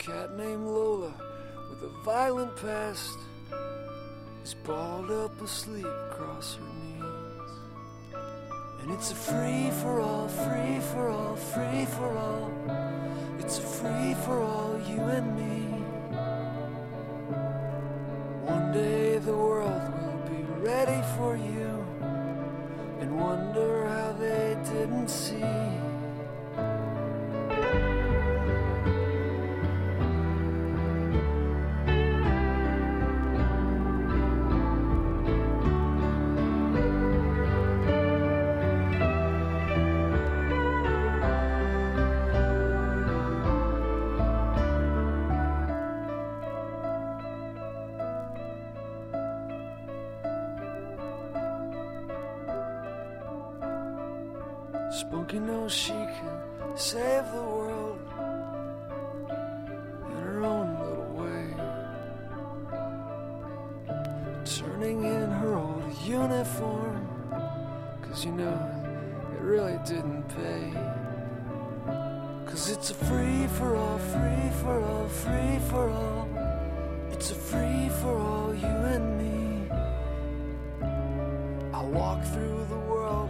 cat named Lola with a violent past is balled up asleep across her knees. And it's a free-for-all, free-for-all, free-for-all. It's a free-for-all, you and me. One day the world will be ready for you and wonder how they didn't see. Spunky knows she can save the world in her own little way, turning in her old uniform, 'cause you know it really didn't pay. 'Cause it's a free-for-all, free-for-all, free-for-all. It's a free-for-all, you and me. I walk through the world